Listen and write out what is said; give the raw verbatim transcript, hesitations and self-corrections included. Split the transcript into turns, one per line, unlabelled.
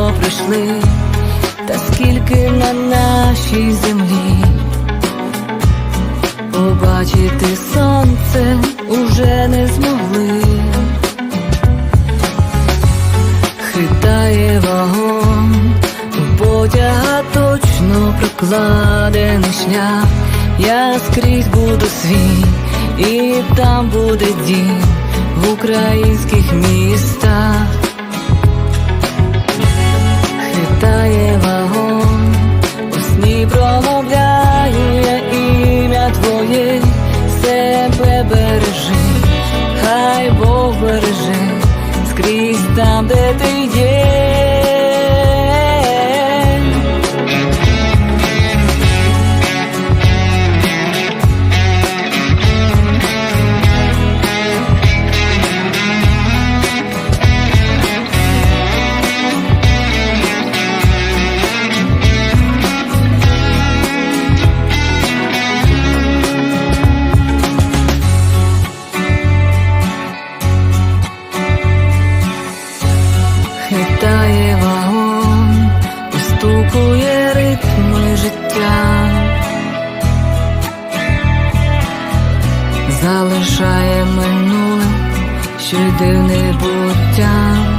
давно прийшли, та скільки на нашій землі. Побачити сонце уже не змогли. Хитає вагон, у потяга точно прокладений шлях. Я скрізь буду свій, і там буде дім в українських містах. Хитає вагон, у сні промовляю я ім'я Твоє. Себе бережи, хай Бог береже, скрізь там, де Ти є. Хитає вагон, постукує ритми життя, залишає минуле, що й дивне буття.